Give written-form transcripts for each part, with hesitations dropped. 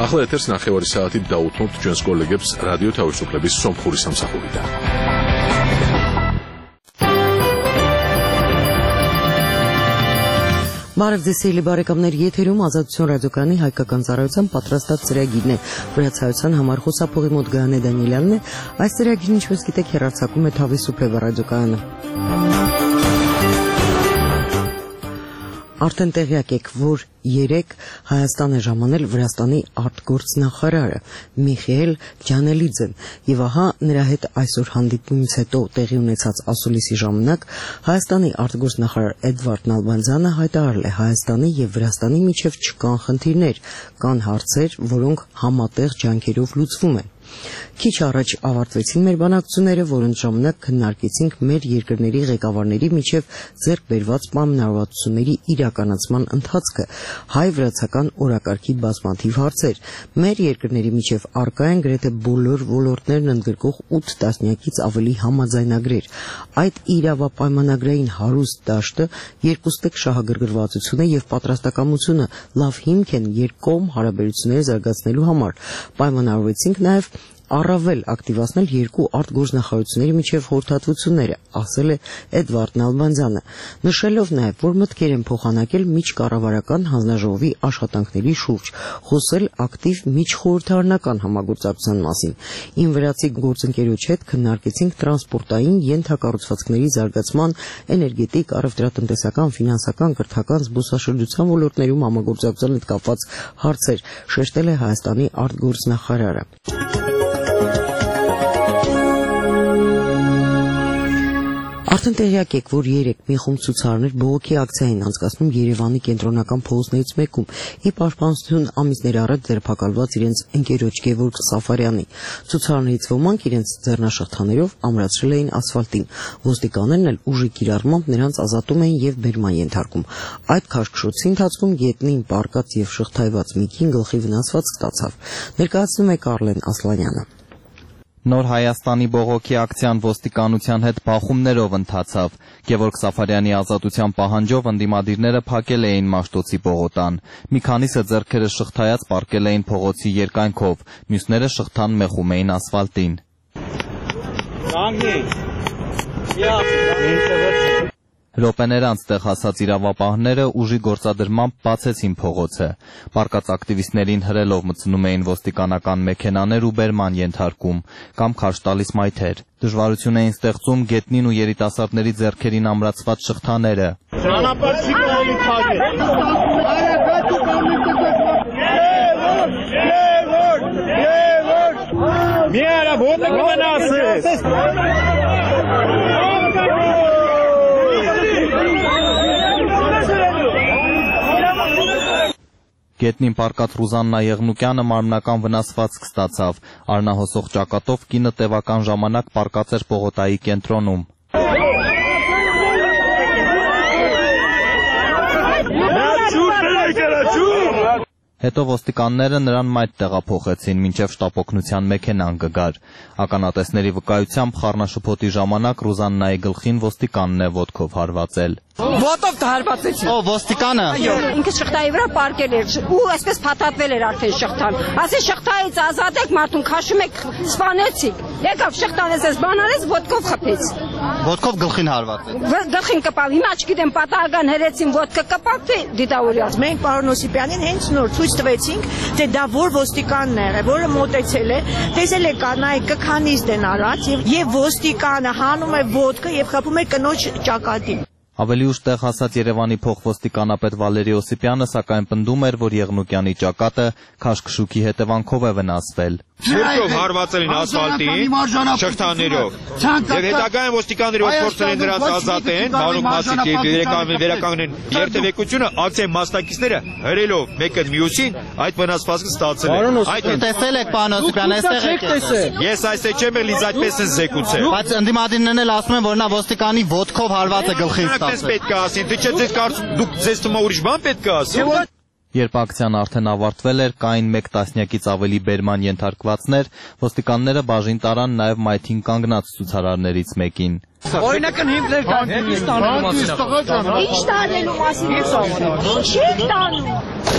ახლა ეთერს ნახევარი საათით დაუთმობთ ჩვენს კოლეგებს რადიო თავისუფლების სომხური სამსახურიდან. Բարև ձեզ սիրելի բարեկամներ, եթերում Ազատություն ռադիոկայանի հայկական ծառայության պատրաստած ծրագիրն է։ Վրացայության համար խոսափողի մոտ Գայանե Դանիելյանն է։ Այս ծրագիրը, ինչպես գիտեք, հեռարձակում է Თავისუფლება ռադիոկայանը։ Արդեն տեղյակ եք, որ երեկ Հայաստան է ժամանել Վրաստանի արտգործնախարարը Միխայել Ջանելիձեն, եւ ահա նրա հետ այսօր հանդիպումից հետո տեղի ունեցած ասուլիսի ժամանակ Հայաստանի արտգործնախարար Էդվարդ Նալբանդյանը հայտարարել է Հայաստանի եւ Վրաստանի միջև չկան խնդիրներ, կան հարցեր, որոնք համատեղ ջանքերով լուծվում են։ Քիչ առաջ ավարտվեցին մեր բանակցությունները, որոնց ժամանակ քննարկեցինք մեր երկրների ղեկավարների միջև ձեռք բերված պայմանավորվածությունների իրականացման ընթացքը, հայ-վրացական օրակարգի բազմաթիվ հարցեր։ Մեր երկրների միջև առկա են գրեթե բոլոր ոլորտներն ընդգրկող 8 տասնյակից ավելի համաձայնագրեր։ Այդ իրավապայմանագրային հարուստ դաշտը, երկուստեք շահագրգռվածությունը եւ պատրաստակամությունը լավ հիմք են երկկողմ հարաբերությունները զարգացնելու համար։ Պայմանավորվեցինք նաեւ առավել ակտիվացնել երկու արտգործնախարարությունների միջև խորհրդատվությունները, ասել է Էդվարդ Նալբանդյանը, նշելով նաև, որ մտքեր են փոխանակել միջկառավարական հանձնաժողովի աշխատանքների շուրջ, խոսել ակտիվ միջխորհրդարանական համագործակցության մասին։ Իմ վրացի գործընկերոջ հետ քննարկեցինք տրանսպորտային ենթակառուցվածքների զարգացման, էներգետիկ, առևտրատնտեսական, ֆինանսական, կրթական, զբոսաշրջության ոլորտներում համագործակցության հետ կապված հարցեր, շեշտել է Հայաստանի արտգործնախարարը։ Արդեն տեղյակ եք, որ երեկ մի խումբ ցուցարարներ բողոքի ակցիա են անցկացնում Երևանի կենտրոնական փողոցներից մեկում, ի պաշտպանություն ամիսներ առաջ ձերբակալված իրենց ընկերոջ Գևորգ Սաֆարյանի։ Ցուցարարներից ոմանք իրենց ձեռնաշղթաներով ամրացրել էին ասֆալտին։ Ոստիկաններն էլ ուժի կիրառմամբ նրանց ազատում էին եւ բերման ենթարկում։ Այդ քաշքշոցի ընթացքում գետնին պառկած եւ շղթայված մի կին գլխի վնասված ստացավ։ Ներկայացնում է Կարլեն Ասլանյանը։ Նոր Հայաստանի բողոքի ակցիան ոստիկանության հետ բախումներով ընթացավ։ Գևորգ Սաֆարյանի ազատության պահանջով ընդդիմադիրները փակել էին Մաշտոցի պողոտան։ Մի քանիսը ձեռքերը շղթայած պառկել էին փողոցի երկայնքով, մյուսները շղթան մեխում էին ասֆալտին։ Րոպեներ անց տեղ հասած իրավապահները ուժի գործադրմամբ բացեցին փողոցը։ Պառկած ակտիվիստներին հրելով մտցնում էին ոստիկանական մեքենաներ ու բերման ենթարկում կամ քարշ տալիս մայթեր։ Դժվարություն էին ստեղծում գետնին ու երիտասարդների ձեռքերին ամրացված շղթաները։ Գետնին պառկած Ռուզաննա Եղնուկյանը մարմնական վնասվածք ստացավ։ Արնահոսող ճակատով կինը տևական ժամանակ պառկած էր պողոտայի կենտրոնում։ Հետո ոստիկանները նրան մայթ տեղափոխեցին, մինչև շտապօգնության մեքենան կգար։ Ականատեսների վկայությամբ խառնաշփոթի ժամանակ Ռուզաննայի գլխին ոստիկանն է ոտքով հարվածել։ Ոտով հարվածեցին։ Ո ոստիկանը։ Այո, ինքը շղթայի վրա պարկել էր ու այսպես փաթաթվել էր արդեն շղթան։ Ասի շղթայից ազատեք մարդուն, քաշում եք, սպանեցիք։ Եկավ շղթան էս բանարեց, ոտքով խփեց։ Ոտքով գլխին հարվածել։ Գլխին կպավ։ Հիմա չգիտեմ պատահական հերեցին ոտքը կպավ թե դիտավորյալ։ Մենք պարոն Օսիպյանին հենց նոր ցույց տվեցինք, թե դա որ ոստիկանն է, որը մոտեցել է, տեսել է կանայք քանիստ են արած եւ ոստիկանը հանում է ոտքը եւ խփում է կնոջ ճակատին։ Ավելի ուշ տեղ հասած Երևանի փոխվոստիկանապետ Վալերի Օսիպյանը սակայն պնդում էր, որ Եղնուկյանի ճակատը քաշքշուկի հետևանքով է վնասվել։ Շուրկով հարվածել են ասֆալտին, շղթաներով։ Եվ հետագայում ոստիկանները փորձել են նրանց ազատեն, հանուկ մասիկ վերականգնեն երթևեկությունը, ակցիայի մասնակիցները հրելով մեկը մյուսին այդ վնասվածքը ստացել են։ Այդ տեսել եք պարոն Օսիպյան, այստեղ եք տեսել։ Ես այստեղ չեմ եղել, ինձ այդպես են զեկուցել։ Բայց ընդդիմադիրներն էլ ասում են, որ նա ոստիկանի ոտքով հարված է գլխին ստացել։ Պետք է ասին, թե չէ ձեզ կարծում դուք ձեզ թվում է ուրիշ բան պետք է ասին։ Երբ ակցիան արդեն ավարտվել էր, կային 1 տասնյակից ավելի բերման ենթարկվածներ, ոստիկանները բաժին տարան նաև մայթին կանգնած ցուցարարներից մեկին։ Օրինական հիմքներ կան, ինչ տանելու մասին։ Ինչ տանելու մասին։ Ինչ տանում։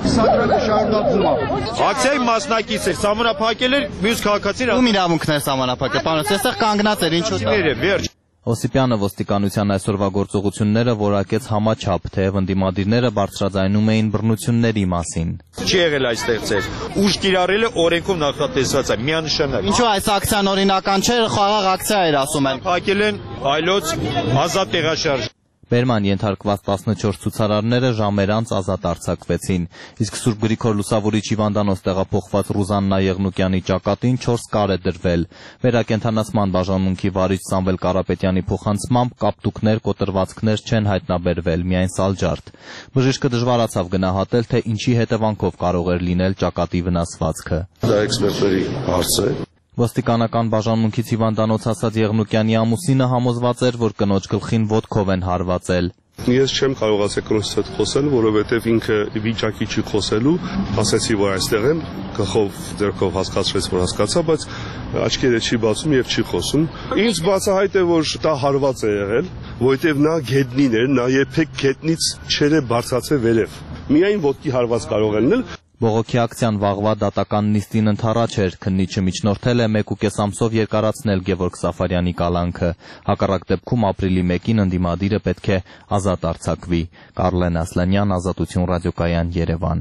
Սադրակը շարունակվում է։ Ակցիայի մասնակից էր, սահմանափակել էր մյուս քաղաքացին։ Ում իրավունքն է սահմանափակել, պարոն, այստեղ կանգնած էր, ինչու՞ դա։ Վերջ։ Օսիպյանը ոստիկանության այսօրվա գործողությունները որակեց համաչափ, թեև ընդդիմադիրները բարձրաձայնում էին բռնությունների մասին։ Չի եղել այստեղ ծեր։ Ուժ կիրառելը օրենքում նախատեսված է, միանշանակ։ Ինչու այս ակցիան օրինական չէ, խաղաղ ակցիա էր ասում են։ Փակել են այլոց ազատ տեղաշարժ։ Բերման ենթարկված 14 ցուցարարները ժամեր անց ազատ արձակվեցին, իսկ Սուրբ Գրիգոր Լուսավորիչ հիվանդանոց տեղափոխված Ռուզաննա Եղնուկյանի ճակատին 4 կար է դրվել։ Վերակենդանացման բաժանմունքի վարիչ Սամվել Կարապետյանի փոխանցմամբ կապտուկներ, կոտրվածքներ չեն հայտնաբերվել, միայն սալջարդ։ Բժիշկը դժվարացավ գնահատել, թե ինչի հետևանքով կարող էր լինել ճակատի վնասվածքը։ Դա էքսպերտների հարց է։ Ոստիկանական բաժանմունքից հիվանդանոց հասած Եղնուկյանի ամուսինը համոզված էր, որ կնոջ գլխին ոտքով են հարվածել։ Ես չեմ կարողացել կնոջից հետ խոսել, որովհետև ինքը վիճակի չի խոսելու, ասեցի, որ այստեղ եմ, գլխով ձեռքով հասկացրեց, որ հասկացա, բայց աչքերը չի բացում եւ չի խոսում։ Ինձ բացահայտ է, որ դա հարված է եղել, որովհետև նա գետնին էր, նա երբեք գետնից չէր բարձրացել վերև։ Միայն ոտքի հարված կարող է լինել։ Բողոքի ակցիան վաղվա դատական նիստին ընդառաջ էր, քննիչը միջնորդել է 1.5 ամսով երկարացնել Գևորգ Սաֆարյանի կալանքը։ Հակառակ դեպքում ապրիլի 1-ին ընդդիմադիրը պետք է ազատ արձակվի։ Կարլեն Ասլանյան, Ազատություն ռադիոկայան, Երևան։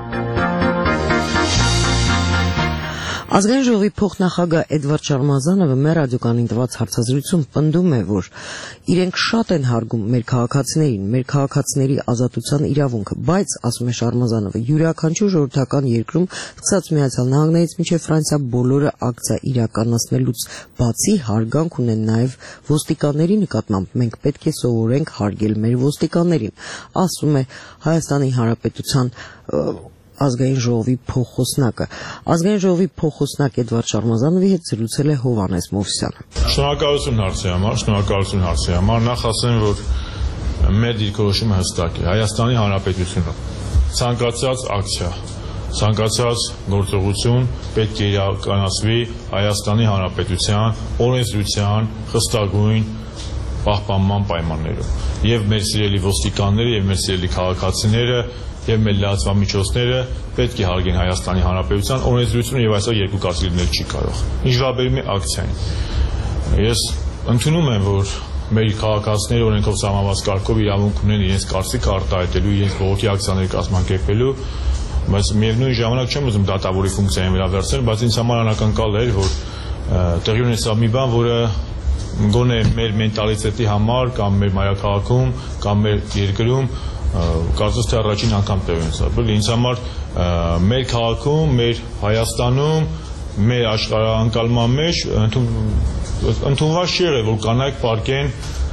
Ազգային ժողովի փոխնախագահ Էդվարդ Շարմազանովը մեր ռադիոկայանին տված հարցազրույցում պնդում է, որ իրենք շատ են հարգում մեր քաղաքացիներին, մեր քաղաքացիների ազատության իրավունքը, բայց, ասում է Շարմազանովը, յուրաքանչյուր ժողովրդական երկրում, սկսած Միացյալ Նահանգներից մինչև Ֆրանսիա, բոլորը ակցիա իրականացնելուց բացի հարգանք ունեն նաև ոստիկանների նկատմամբ։ Մենք պետք է սովորենք հարգել մեր ոստիկաններին, ասում է Հայաստանի Հանրապետության Ազգային ժողովի փոխխոսնակը։ Ազգային ժողովի փոխխոսնակ Էդվարդ Շարմազանովի հետ զրուցել է Հովհաննես Մովսյանը։ Շնորհակալություն հարցի համար, նախ ասեմ, որ մեր դիրքորոշումը հստակ է։ Հայաստանի Հանրապետությունը ցանկացած ակցիա, ցանկացած գործողություն պետք է իրականացվի Հայաստանի Հանրապետության օրենսդրության խստագույն պահպանման պայմաններով։ Եվ մեր սիրելի ոստիկանները, եւ մեր սիրելի քաղաքացիները եւ մեր լրատվամիջոցները պետք է հարգեն Հայաստանի Հանրապետության օրենսդրությունը եւ այսօր երկու կարծիք լինել չի կարող։ Ինչ վերաբերում է ակցիային, ես ընդունում եմ, որ մեր քաղաքացիները օրենքով սահմանված կարգով իրավունք ունեն իրենց կարծիքը արտահայտելու, իրենց բողոքի ակցիաներ կազմակերպելու, բայց միևնույն ժամանակ չեմ ուզում դատավորի ֆունկցիային վերաբերցնել, բայց ինձ համար անակնկալ էր, որ տեղի ունեցավ մի բան, որը գոնե մեր մենտալիտետի համար կամ մեր մայրաքաղաքում կամ մեր երկրում կարծես թե առաջին անգամ տեղ ունեցավ։ Ինձ համար մեր քաղաքում, մեր Հայաստանում, մեր աշխարհանկալման մեջ ընդունված չի եղել, որ կանայք պարկեն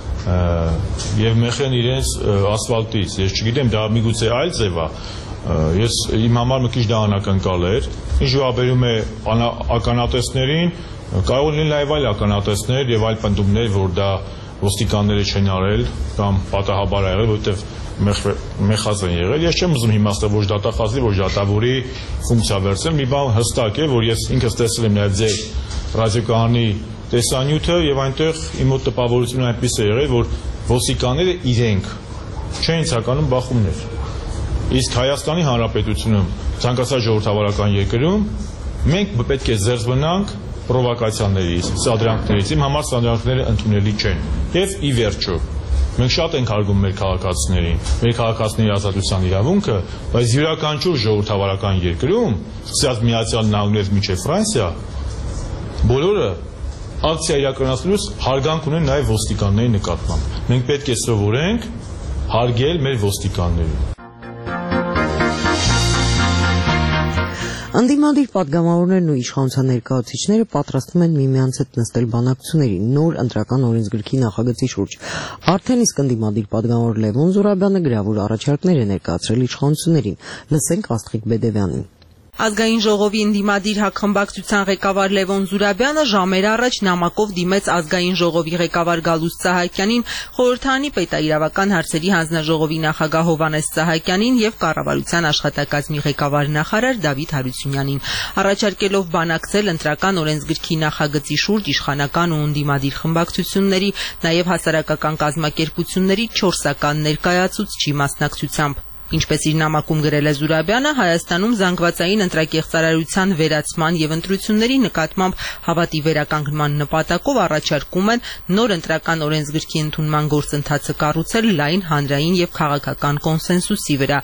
եւ մեխեն իրենց ասֆալտից։ Ես չգիտեմ, դա միգուցե այլ ձև է։ Ես իմ համար մի քիչ դա անակնկալ էր։ Ինչ վերաբերում է ականատեսներին, կարող են լինել այլ ականատեսներ եւ այլ պնդումներ, որ դա ոստիկանները չեն արել կամ պատահաբար ա եղել, որովհետեւ մեխած են եղել։ Ես չեմ ուզում հիմա ստեղ ոչ դատախազի, ոչ դատավորի ֆունկցիա վերցնել։ Մի բան հստակ է, որ ես ինքս տեսել եմ նաև ձեր ռադիոկայանի տեսանյութը եւ այնտեղ իմ մոտ տպավորությունը այնպես է եղել, որ ոստիկանները իրենք չեն ցականում բախումներ։ Իսկ Հայաստանի Հանրապետությունում ցանկացած ժողովրդավարական երկրում մենք պետք է զերծ պրովոկացիաներից, սադրանքներից, իմ համար սադրանքները ընդունելի չեն։ Եվ ի վերջո, մենք շատ ենք հարգում մեր քաղաքացիներին, մեր քաղաքացիների ազատության իրավունքը, բայց յուրաքանչյուր ժողովրդավարական երկրում, սկսած Միացյալ Նահանգներից մինչև Ֆրանսիա, բոլորը ակցիա իրականացնելուց հարգանք ունեն նաև ոստիկանների նկատմամբ։ Մենք պետք է սովորենք հարգել մեր ոստիկաններին։ Ընդդիմադիր պատգամավորներն ու իշխանության ներկայացուցիչները պատրաստվում են միմյանց հետ նստել բանակցությունների նոր ընտրական օրենսգրքի նախագծի շուրջ։ Արդեն իսկ ընդդիմադիր պատգամավոր Լևոն Զուրաբյանը գրավոր առաջարկներ է ներկայացրել իշխանություններին։ Լսենք Աստղիկ Բեդևյանին։ Ազգային ժողովի ընդդիմադիր հակխմբակցության ղեկավար Լևոն Զուրաբյանը ժամեր առաջ նամակով դիմեց ազգային ժողովի ղեկավար Գալուստ Սահակյանին, խորհրդարանի պետաիրավական հարցերի հանձնաժողովի նախագահ Հովհաննես Սահակյանին եւ կառավարության աշխատակազմի ղեկավար նախարար Դավիթ Հարությունյանին, առաջարկելով բանակցել ընտրական օրենսգրքի նախագծի շուրջ իշխանական ու ընդդիմադիր խմբակցությունների, նաեւ հասարակական կազմակերպությունների 4-ական ներկայացուցչի մասնակցությամբ։ Ինչպես իր նամակում գրել է Զուրաբյանը, Հայաստանում զանգվածային ընտրակեղծարարության վերացման եւ ընտրությունների նկատմամբ հավատի վերականգնման նպատակով առաջարկում են նոր ընտրական օրենսգրքի ընդունման գործընթացը կառուցել լայն հանրային եւ քաղաքական կոնսենսուսի վրա։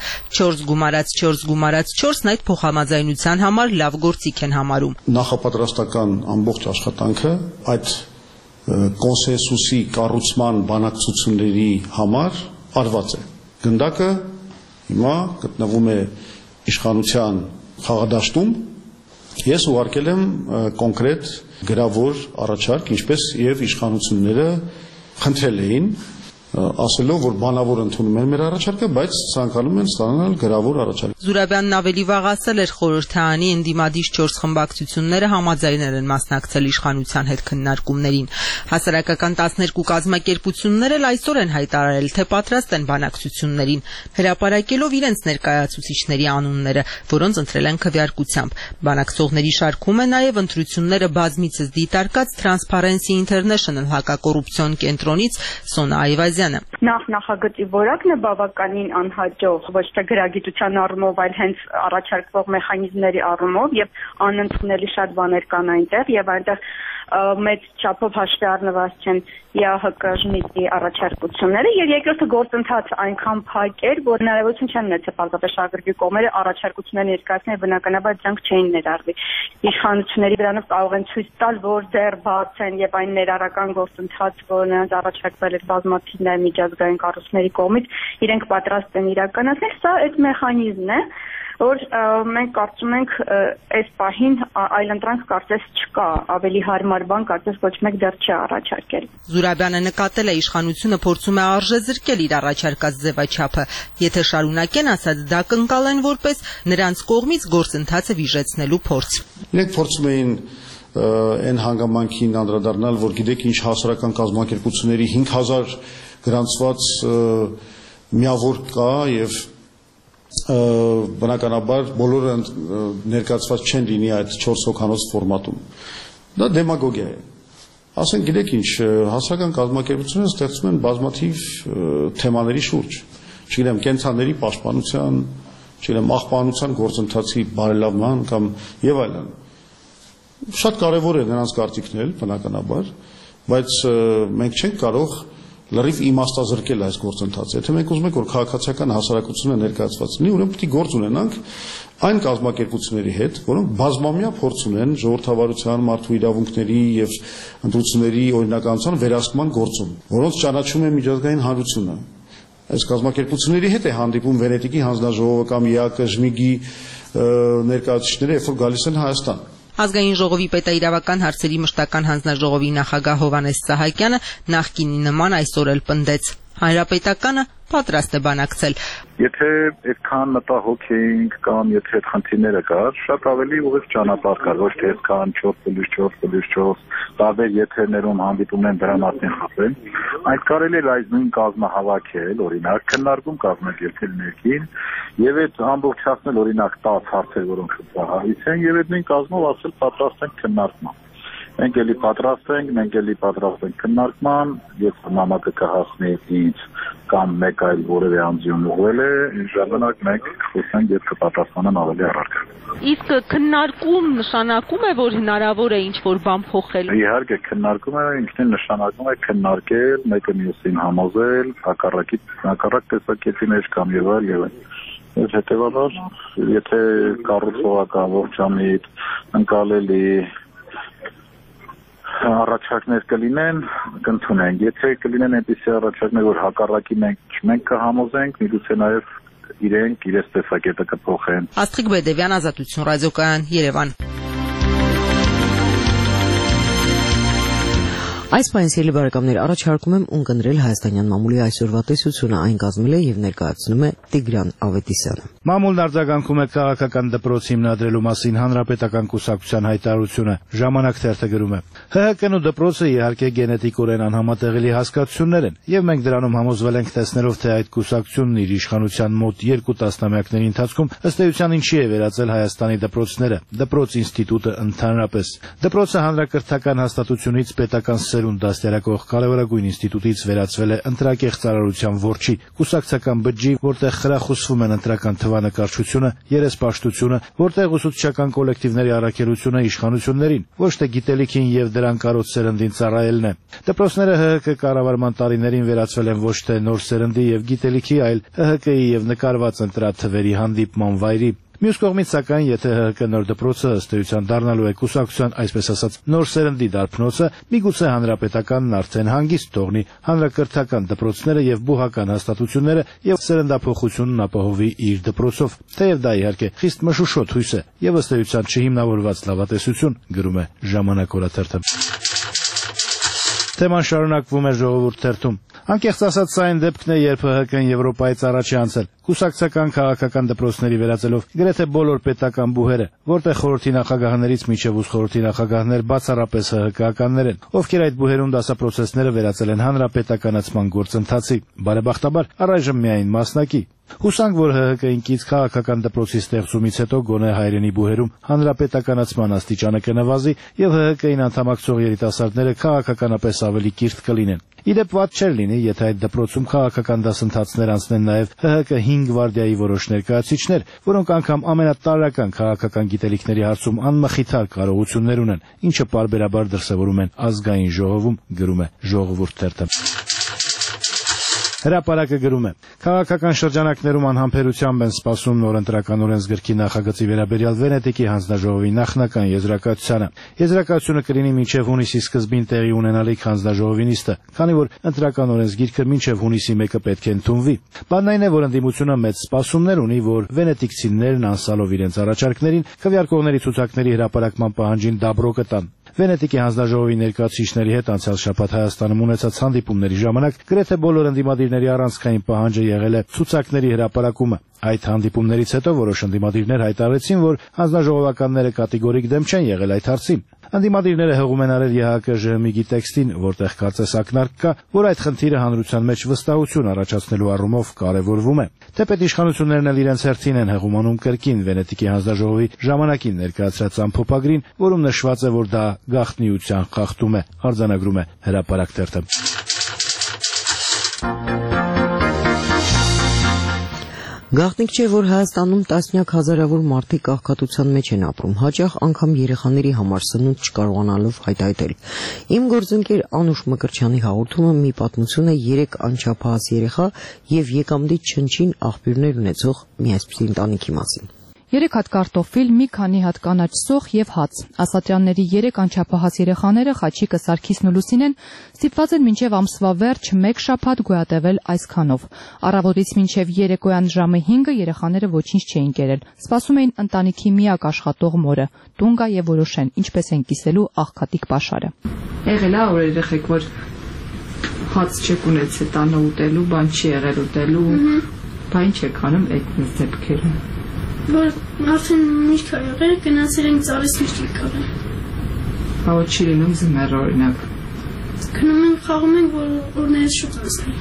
4+4+4-ն այդ փոխհամաձայնության համար լավ գործիք են համարում։ Նախապատրաստական ամբողջ աշխատանքը այդ կոնսենսուսի կառուցման բանակցությունների համար արված է։ Գնդակը հիմա գտնվում է իշխանության խաղադաշտում։ Ես ուղարկել եմ կոնկրետ գրավոր առաջարկ, ինչպես եւ իշխանությունները խնդրել էին, ասելով, որ բանավոր ընդունում են մեր առաջարկը, բայց ցանկանում են ստանալ գրավոր առաջարկ։ Զուրաբյանն ավելի վաղ ասել էր, խորհրդարանի ընդդիմադիր 4 խմբակցությունները համաձայնել են մասնակցել իշխանության հետ քննարկումներին։ Հասարակական 12 կազմակերպություններ էլ այսօր են հայտարարել, թե պատրաստ են բանակցություններին, հրապարակելով իրենց ներկայացուցիչների անունները, որոնց ընտրել են քվեարկությամբ։ Բանակցողների շարքում է նաև ընտրությունները բազմիցս դիտարկած Transparency International հակակոռուպցիոն կենտրոնից Սոնա Այվազյանը։ Նախագծի որակն է բավականին անհաջող, ոչ թե գրագիտության առումով, այլ հենց առաջարկվող մեխանիզմների առումով, եւ անընդունելի շատ բաներ կան այնտեղ, եւ այնտեղ մեծ չափով հաշվի առնված չեն ԵԱՀԿ-ի առաջարկությունները, եւ երկրորդը գործընթացը այնքան փակ էր, որ հնարավորություն չեն ունեցել պարզապես շահագրգիռ կողմերը առաջարկություններ ներկայացնել, բնականաբար դրանք չէին ներառվի։ Իշխանությունների վրանով կարող են ցույց տալ, որ դեռ բաց են եւ այն ներառական գործընթաց, որ նրանց առաջարկվել էր բազմաթիվ նաեւ միջազգային կառույցների կողմից, իրենք պատրաստ են իրականացնել, սա այդ մեխանիզմն է, որ մենք կարծում ենք այս պահին այլընտրանք կարծես չկա, ավելի հարմար բան կարծես ոչ մեկ դեռ չի առաջարկել։ Զուրաբյանը նկատել է իշխանությունը փորձում է արժեզրկել իր առաջարկած ձևաչափը, եթե շարունակեն ասած դա կընկալեն որպես նրանց կողմից գործընթացը վիժեցնելու փորձ։ Իրենք փորձում էին այն հանգամանքին անդրադառնալ, որ գիտեք ինչ հասարակական կազմակերպությունների 5000 գրանցված միավոր կա եւ բնականաբար բոլորը ներկայացված չեն լինի այդ 4 հոգանոց ֆորմատում։ Դա դեմագոգիա է։ Ասենք գիտեք ինչ, հասարակական կազմակերպությունները ստեղծում են բազմաթիվ թեմաների շուրջ։ Չգիտեմ, կենցաղների պաշտպանության, չգիտեմ, աղբանության գործընթացի բարելավման կամ եւ այլն։ Շատ կարեւոր է նրանց կարծիքն էլ, բնականաբար, բայց մենք չենք կարող լրիվ իմաստազրկել այս գործընթացը։ Եթե մենք ուզում ենք, որ քաղաքացիական հասարակությունը ներկայացված լինի, ուրեմն պետք է գործ ունենանք այն կազմակերպությունների հետ, որոնք բազմամյա փորձ ունեն ժողովրդավարության, մարդու իրավունքների եւ ընտրությունների օրինականության վերահսկման գործում, որոնց ճանաչում է միջազգային հանրությունը։ Այս կազմակերպությունների հետ է հանդիպում Վենետիկի հանձնաժողովը կամ ԵԱԿ-ի ներկայացուցիչները, երբ որ գալիս են Հայաստան։ Ազգային ժողովի պետաիրավական հարցերի մշտական հանձնաժողովի նախագահ Հովհաննես Սահակյանը նախկինի նման այսօր էլ պնդեց. Հանրապետականը պատրաստ է բանակցել։ Եթե այդքան մտահոգ էինք կամ եթե այդ խնդիրները կար, շատ ավելի ուղիղ ճանապարհ կար, ոչ թե այդքան 4+4+4 տարբեր եթերներում հանդիպումներ դրա մասին խփել։ Այդ կարելի է այս նույն կազմը հավաքել, օրինակ քննարկում կազմակերպել ներքին եւ այդ ամբողջացնել օրինակ 10 հարցեր, որոնք շփահարից են եւ այդ նույն կազմով ասել պատրաստ ենք քննարկման։ Մենք էլի պատրաստ ենք քննարկման, երբ նամակը կհասնի ինձ կամ մեկ այլ որևէ անձին ուղղել է, ժամանակ մենք խոսենք եւ կպատասխանեն ավելի առարկա։ Իսկ քննարկում նշանակում է, որ հնարավոր է ինչ-որ բան փոխել։ Իհարկե, քննարկումը ինքնին նշանակում է քննարկել, մեկը մյուսին համոզել, հակառակ տեսակետի մեջ կամ եւ այլ։ Հետևաբար, եթե կառուցողական ողջամիտ ընկալելի առաջարկներ կլինեն, կընդունենք։ Եթե կլինեն այնպիսի առաջարկներ, որ հակառակի մենք կհամոզենք, միգուցե նաև իրենք իրենց տեսակետը կփոխեն։ Աստղիկ Բեդևյան, Ազատություն ռադիոկայան, Երևան։ Այս պայմանների բարեկամներ առաջարկում եմ ունկնդրել հայաստանյան մամուլի այսօրվա տեսությունը, այն կազմել է եւ ներկայացնում է Տիգրան Ավետիսյանը։ Մամուլն արձագանքում է քաղաքական դպրոց հիմնադրելու մասին հանրապետական կուսակցության հայտարարությունը։ Ժամանակ թերթը գրում է. ՀՀԿ-ն ու դպրոցը իհարկե գենետիկորեն անհամատեղելի հասկացություններ են, եւ մենք դրանում համոզվել ենք տեսներով, թե այդ կուսակցությունն իր իշխանության մոտ 2 տասնամյակների ընթացքում ըստ էության ինչի է վերածել Հայաստանի դպրոցները, դպրոց ինստիտուտը ընդհանրապես։ Դպրոցը հանրակրթական հաստատությունից պետական սերունդ դաստիարակող կարևորագույն ինստիտուտից վերածվել է ընտրակեղ ծառայության որջի, կուսակցական բջջի, որտեղ խրախուսվում են ընտրական թվանկարչությունը, երեսպաշտությունը, որտեղ ուսուցչական կոլեկտիվների առաքելությունը իշխանություններին, ոչ թե գիտելիքին եւ դրան կարոտ սերնդին ծառայելն է։ Դպրոցները ՀՀԿ կառավարման տարիներին վերածվել են ոչ թե նոր սերնդի եւ գիտելիքի, այլ ՀՀԿ-ի եւ նկարված ընտրաթվերի հանդիպման վայրի։ Մյուս կողմից, սակայն, եթե ՀՀԿ նոր դպրոցը ըստ էության դառնալու է կուսակցության, այսպես ասած, նոր սերնդի դարբնոցը, միգուցե հանրապետականն արդեն հանգիստ թողնի հանրակրթական դպրոցները եւ բուհական հաստատությունները եւ սերնդափոխությունն ապահովի իր դպրոցով։ Թեև դա իհարկե խիստ մշուշոտ հույս է եւ ըստ էության չհիմնավորված լավատեսություն, գրում է Ժամանակ օրաթերթը։ Թեման շարունակվում է Ժողովուրդ թերթում։ Անկեղծ ասած, սա այն դեպքն է, երբ ՀՀԿ-ն Եվրոպայից առաջ է անցել, կուսակցական քաղաքական դպրոցների վերածելով գրեթե բոլոր պետական բուհերը, որտեղ խորհրդի նախագահներից մինչև ուս խորհրդի նախագահներ բացառապես ՀՀԿ-ականներ են, ովքեր այդ բուհերում դասապրոցեսները վերածել են հանրապետականացման գործընթացի, բարեբախտաբար առայժմ միայն մասնակի։ Հուսանք, որ ՀՀԿ-ին կից քաղաքական դպրոցի ստեղծումից հետո գոնե հայրենի բուհերում հանրապետականացման աստիճանը կնվազի եւ ՀՀԿ-ին անդամակցող երիտասարդները քաղաքականապես ավելի կիրթ կլինեն։ Իդեպ վատ չէր լինի, եթե այդ դպրոցում քաղաքական դասընթացներ անցնեն նաեւ ՀՀԿ 5 գվարդիայի որոշ ներկայացուցիչներ, որոնք անգամ ամենատարրական քաղաքական գիտելիքների հարցում անմխիթար կարողություններ ունեն, ինչը պարբերաբար դրսևորում են ազգային ժողովում, գրում է Ժողովուրդ թերթը։ Հրապարակը գրում է. քաղաքական շրջանակներում անհամբերությամբ են սպասում նոր ընտրական օրենսգրքի նախագծի վերաբերյալ Վենետիկի հանձնաժողովի նախնական եզրակացությանը։ Եզրակացությունը կլինի մինչև հունիսի սկզբին տեղի ունենալիք հանձնաժողովի նիստը, քանի որ ընտրական օրենսգիրքը մինչև հունիսի 1-ը պետք է ընդունվի։ Բանն այն է, որ ընդդիմությունը մեծ սպասումներ ունի, որ վենետիկցիներն անսալով իրենց առաջարկներին քվեարկողների ցուցակների հրապարակման պահանջին դաբրո կտան։ Վենետիկի հանձնաժողովի ներկայացուցիչների հետ անցյալ շաբաթ Հայաստանում ունեցած հանդիպումների ժամանակ գրեթե բոլոր ընդդիմադիրների առանցքային պահանջը եղել է ցուցակների հրապարակումը։ Այդ հանդիպումներից հետո որոշ ընդդիմադիրներ հայտարարեցին, որ հանձնաժողովականները կատեգորիկ դեմ չեն եղել այդ հարցին։ Ընդդիմադիրները հղում են արել ԵՀԿ-ԺՀՄԻ-ի տեքստին, որտեղ կարծես ակնարկ կա, որ այդ խնդիրը հանրության մեջ վստահություն առաջացնելու առումով կարևորվում է։ Թեպետ իշխանություններն էլ իրենց հերթին են հղումանում կրկին Վենետիկի հանձնաժողովի ժամանակին ներկայացրած ամփոփագրին, որում նշված է, որ դա գաղտնիության խախտում է, արձանագրում է Հրապարակ թերթը։ Գաղտնիք չէ, որ Հայաստանում տասնյակ հազարավոր մարդիկ աղքատության մեջ են ապրում, հաճախ անգամ երեխաների համար սնունդ չկարողանալով հայթայթել։ Իմ գործընկեր Անուշ Մկրտչյանի հաղորդումը մի պատմություն է 3 անչափահաս երեխա եւ եկամտի չնչին աղբյուրներ ունեցող մի այսպիսի ընտանիքի մասին։ 3 հատ կարտոֆիլ, մի քանի հատ կանաչ սոխ եւ հաց։ Ասատրյանների 3 անչափահաս երեխաները Խաչիկը, Սարգիսն ու Լուսինեն ստիպված են մինչև ամսվա վերջ 1 շաբաթ գոյատևել այսքանով։ Առավոտից մինչև երեկոյան ժամը 5-ը երեխաները ոչինչ չէին կերել։ Սպասում էին ընտանիքի միակ աշխատող մորը։ Տուն գա եւ որոշեն ինչպես են կիսելու աղքատիկ պաշարը։ Եղել է որ երեխեք որ հաց չեք ունեցել տանը ուտելու, բան չի եղել ուտելու, բան չեք անում այդ դեպքերը։ Որ արդեն միշտ է եղել, գնացել ենք ծառից միշտ եկել։ Բա ոչ չի լինում զմեր օրինակ։ Գնում ենք, խաղում ենք, որ օրներից շուտ անցնի։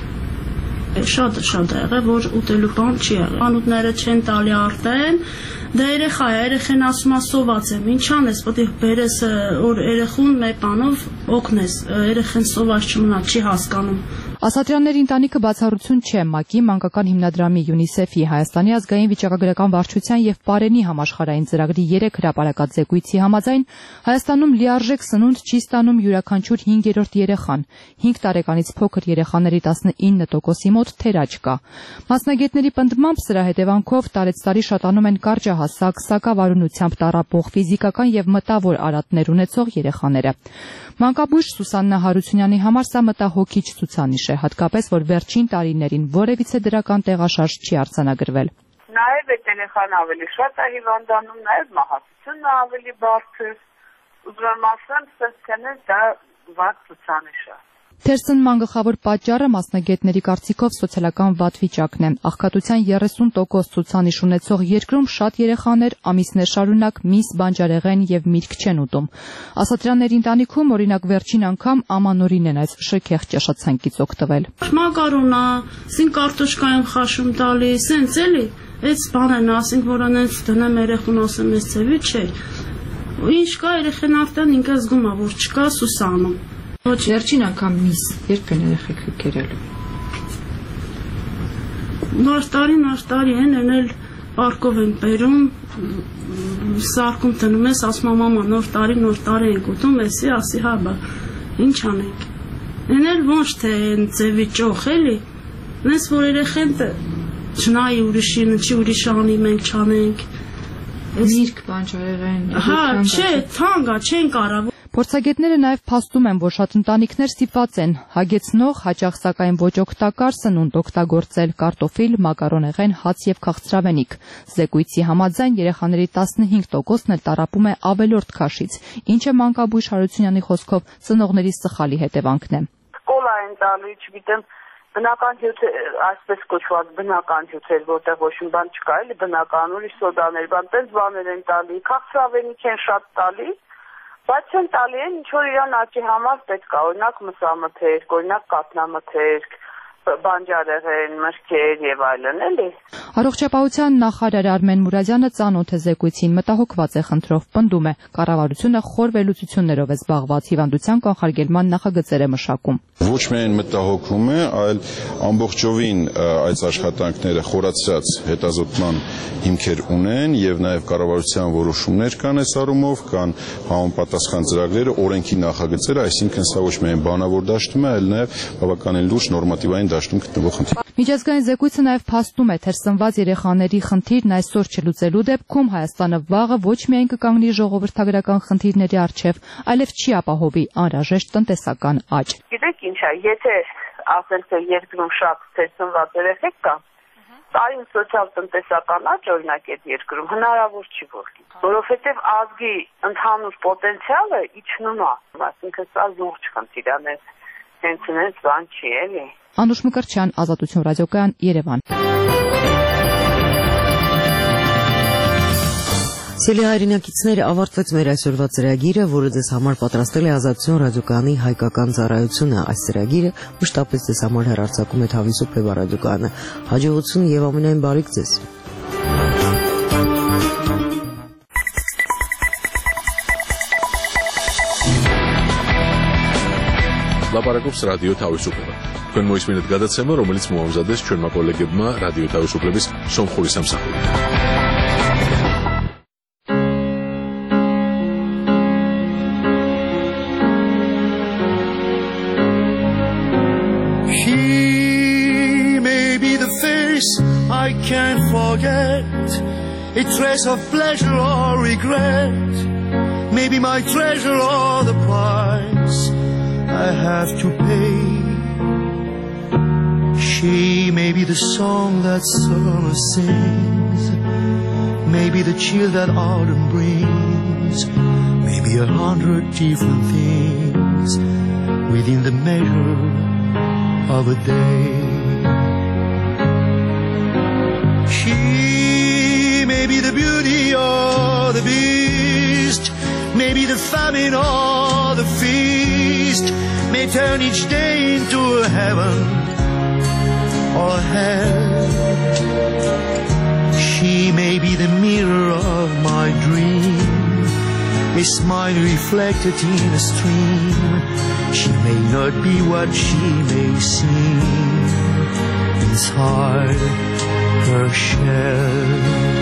Շատ է եղել, որ ուտելու բան չի եղել։ Անուտները չեն տալի արտեն, դա երեխա է, երեխեն ասում է սոված եմ, ինչ անես, պետք է բերես որ երեխուն մեր բանով օգնես, երեխեն սոված չմնա, չի հասկանում։ Ասատրյանների ընտանիքը բացառություն չէ ՄԱԿ-ի, Մանկական հիմնադրամի, ՅՈՒՆԻՍԵՖ-ի, Հայաստանի ազգային վիճակագրական վարչության եւ Պարենի համաշխարհային ծրագրի 3 հրապարակած զեկույցի համաձայն Հայաստանում լիարժեք սնունդ չի ստանում յուրաքանչյուր 5-րդ երեխան։ 5 տարեկանից փոքր երեխաների 19%-ի մոտ թերաճ կա։ Մասնագետների պնդմամբ սրա հետևանքով տարեցտարի շատանում են կարճահասակ, սակավարունությամբ տառապող, ֆիզիկական եւ մտավոր արատներ ունեցող երեխաները։ Մանկաբույժ Սուսաննա Հարությունյանի համար սա մտահոգիչ ցուցանիշ է, հատկապես որ վերջին տարիներին որևիցե դրական տեղաշարժ չի արձանագրվել։ Նաև այդ երեխան ավելի շատ է հիվանդանում, նաև մահացությունն ավելի բարձր։ Ուզում ասեմ, սենց դա վատ ցուցանիշ է։ Թերսնման գլխավոր պատճառը մասնագետների կարծիքով սոցիալական վատ վիճակն է։ Աղքատության 30% ցուցանիշ ունեցող երկրում շատ երեխաներ ամիսներ շարունակ միս, բանջարեղեն եւ միրգ չեն ուտում։ Ասատրյանների ընտանիքում օրինակ վերջին անգամ ամանորին են այս շքեղ ճաշացանկից օգտվել։ Մակարոնա, սին կարտոշկա եմ խաշում տալի, սենց էլի, այդ բանն ասենք որ անենց դնեմ երեխուն ասեմ էս ծեվի չէ։ Ինչ կա երեխան արդեն ինքը զգում է որ չկա Սուսանում։ Ոչ, վերջին անգամ միս երբ են երեխեք հյուրերելու։ Նոր տարի են էնել պարկով են բերում, սարկում տնում ես, ասում մամա նոր տարի ենք ուտում, էսի ասի հա բա, ինչ անենք։ Էնել ոչ թե են ձևի ճոխ էլի, նես որ երեխեն չնայի ուրիշին, չի ուրիշ անի մենք չանենք։ Միրգ բանջարեղեն։ Հա, չէ, թանկա, չեն կարա։ Փորձագետները նաև փաստում են, որ շատ ընտանիքներ ստիպված են հագեցնող, հաճախ սակայն ոչ օգտակար սնունդ օգտագործել կարտոֆիլ, մակարոնեղեն, հաց եւ քաղցրավենիք։ Զեկույցի համաձայն երեխաների 15%-ն էլ տառապում է ավելորդ քաշից, ինչը Մանկաբույժ Հարությունյանի խոսքով ծնողների սխալի հետևանքն է։ Կոլա են տալի, չգիտեմ, բնական հյութեր, այսպես կոչված բնական հյութեր, որտեղ ոչ մի բան չկա, էլի բնական ուրիշ սոդաներ, տենց բաներ են տալի, քաղցրավենիք են շատ տալի, բայց չեն տալի են, ինչ որ իրան աճի համար պետք է, օրինակ մսամթերք, օրինակ կատնամթերք, բանջարեղեն, մրգեր եւ այլն, էլի։ Առողջապահության նախարար Արմեն Մուրադյանը ծանոթ է զեկույցին, մտահոգված է խնդրով, պնդում է, կառավարությունը խոր վերլուծություններով է զբաղված, հիվանդության կանխարգելման նախագծեր է մշակում։ Ոչ միայն մտահոգում է, այլ ամբողջովին այս աշխատանքները խորացած հետազոտման հիմքեր ունեն եւ նաեւ կառավարության որոշումներ կան այս առումով, կան համապատասխան ծրագրերը, օրենքի նախագծերը, այսինքն սա ոչ միայն բանավոր դաշտում է, այլ նաեւ բավականին լուրջ նորմատիվային դաշտում գտնվող խնդիր։ Միջազգային զեկույցը նաև փաստում է, թե սնված երեխաների խնդիրն այսօր չլուծելու դեպքում Հայաստանը վաղը ոչ միայն կկանգնի ժողովրդագրական խնդիրների առջև, այլև չի ապահովի անհրաժեշտ տնտեսական աճ։ Գիտեք ինչ է, եթե ասենք թե երկրում շատ թե սնված երեխեք կա, տարին սոցիալ-տնտեսական աճ օրինակ այդ երկրում հնարավոր չի որքի, որովհետև ազգի ընդհանուր պոտենցիալը իջնում է, այսինքն սա զուրջ խնդիր է, հենց բան չի էլի։ Անուշ Մկրտչյան, Ազատություն ռադիոկայան, Երևան։ Սիրելի հայրենակիցներ, ավարտվեց մեր այսօրվա ծրագիրը, որը ձեզ համար պատրաստել է Ազատություն ռադիոկայանի հայկական ծառայությունը։ Այս ծրագիրը մշտապես ձեզ համար հեռարձակում է Թավիսու Փեբա ռադիոկայանը։ Հաջողություն եւ ամենայն բարիք ձեզ։ Լապարակոպս ռադիո Թավիսուպլեվը։ Քön մոյսմինդ գադացեմը, რომელიც մոհամզադես չön մակոլեգեբմա ռադիո Թավիսուպլեվիս Սոմխորիս ամսախորի։ He may be the face I can't forget, a trace of pleasure or regret, maybe my treasure or the price I have to pay. She may be the song that summer sings, maybe the chill that autumn brings, maybe 100 different things within the measure of a day. She may be the beauty or the beast, maybe the famine or the feast, may turn each day into a heaven or hell. She may be the mirror of my dream, a smile reflected in a stream. She may not be what she may seem inside her shell.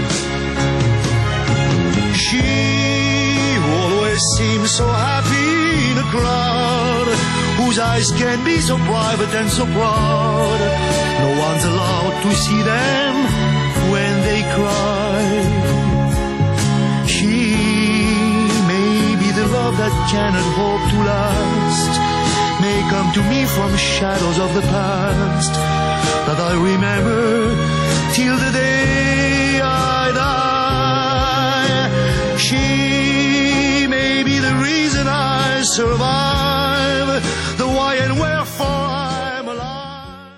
She always seems so happy in a crowd, whose eyes can be so private and so proud. No one's allowed to see them when they cry. She may be the love that cannot hope to last, may come to me from shadows of the past that I remember till the day I die. She may be the reason I survive, the why and wherefore I'm alive.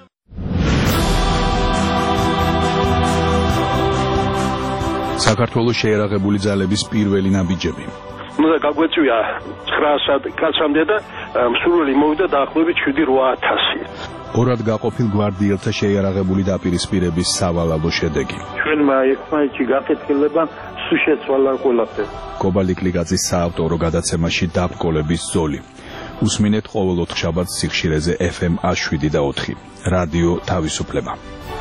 საქართველოს შეერაღებული ძალების პირველი ნაბიჯები. უნდა გაგვეწვია 900 კაცამდე და მსურველი მოვიდა დაახლოებით 7-8000. ორად გაყოფილ გვარდიელთა შეიარაღებული დაპირისპირების სავალალო შედეგი. ჩვენმა ერთმანეთში გაკეთილება სულ შეცვალა ყველაფერი. კობალიკლიგაძის საავტორო გადაცემაში დაბრკოლების ზოლი. უსმინეთ ყოველ 4 შაბათს სიხშირეზე FM 107 და 4 რადიო თავისუფლება.